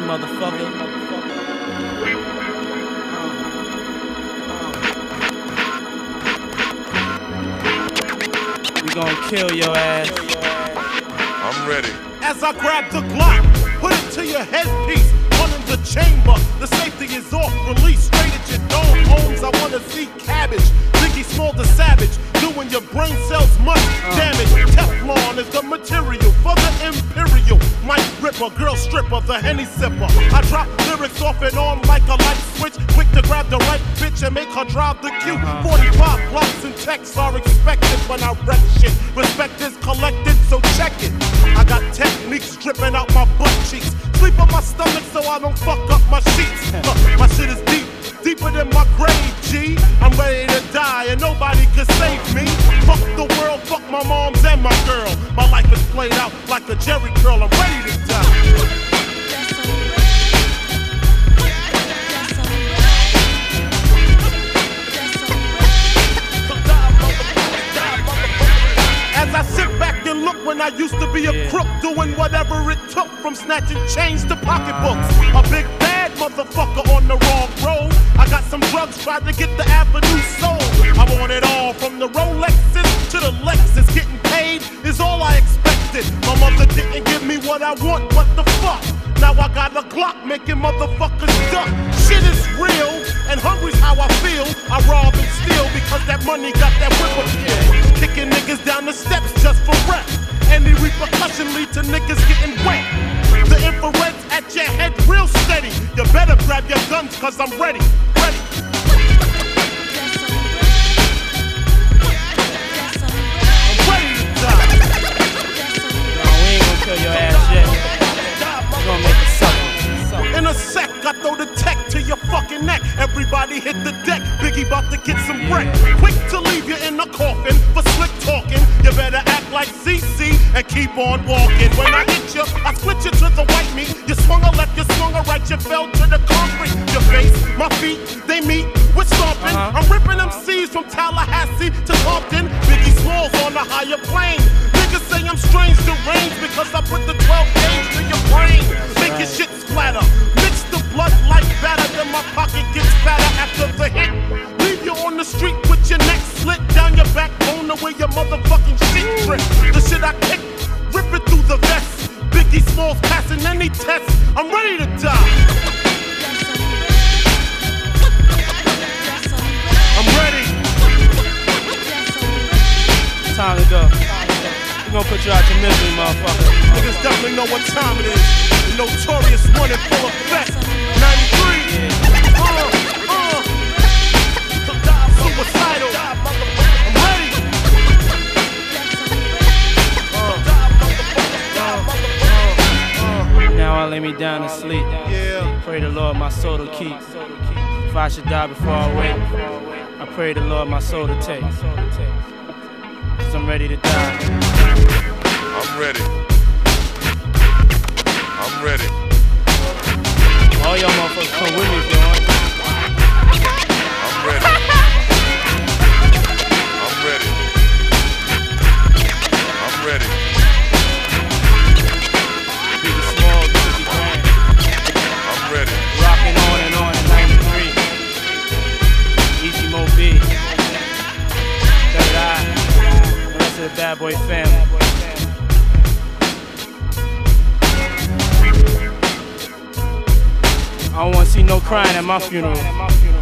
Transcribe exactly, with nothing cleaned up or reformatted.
motherfucker. We gon' kill your ass. I'm ready. As I grab the Glock, put it to your headpiece. One in the chamber, the safety is off. Release straight at your dome. Homes, I wanna see cabbage. Biggie Small the Savage, doing your brain cells much damage. Teflon is the material for the imperial. Mike Ripper, girl stripper, the Henny sipper. I drop lyrics off and on like a light switch. Quick to grab the right bitch and make her drive the queue. forty-five blocks and texts are expected when I wreck shit. Respect is collected, so check it. I got techniques dripping out my butt cheeks. Sleep on my stomach so I don't fuck up my sheets. Uh, my shit is deep, deeper than my grave, G. I'm ready to die and nobody can save me. Fuck the world, fuck my moms and my girl. My life is played out like a Jerry curl. I'm ready to die. I sit back and look when I used to be a yeah. crook, doing whatever it took from snatching chains to pocketbooks. A big bad motherfucker on the wrong road. I got some drugs, tried to get the avenue sold. I want it all, from the Rolexes to the Lexus. Getting paid is all I expected. My mother didn't give me what I want, what the fuck? Now I got a Glock making motherfuckers duck. Shit is real, and hungry's how I feel. I rob and steal because that money got that whip appeal. Kicking niggas down the steps just for rep. Any repercussion lead to niggas getting wet. The infrared's at your head real steady. You better grab your guns cause I'm ready, ready. I'm ready to die. No, we ain't gonna kill your ass yet. We gonna make it suck. In a sec, I throw the tech to your fucking neck. Everybody hit the deck, Biggie about to get some wreck. Quick to leave you in a coffin for slick talking. You better act like C C and keep on walking. When I hit you, I split you to the white meat. You swung a left, you swung a right, you fell to the concrete. Your face, my feet, they meet, we're stomping. Uh-huh. I'm ripping them C's from Tallahassee to Compton. Biggie Smalls on a higher plane. Niggas say I'm strange, deranged because I put the twelve gauge to your brain. Make your shit splatter. Mix the blood like batter, then my pocket gets fatter after the hit. Leave you on the street with your neck slit down your backbone to where your motherfucking shit drip. The shit I kick, rip it through the vest. Biggie Smalls passing any test. I'm ready to die. I'm ready. Time to go. We gonna put you out your misery, motherfucker. Niggas definitely know what time it is. The notorious one in full effect. ninety-three. Yeah. Uh, uh. Suicidal. I'm ready. Uh, uh, uh, uh. Now I lay me down to sleep. Yeah. Pray the Lord my soul to keep. If I should die before I wake, I pray the Lord my soul to take. Cause I'm ready to die. I'm ready. I'm ready. All y'all motherfuckers come with me if you want. I'm ready. I'm ready. I'm ready. Biggie Small, fifty grand. I'm ready. Rocking on and on in ninety-three. Easy Mo B. Third Eye. The rest of the Bad Boy family. I don't wanna see no crying at my funeral.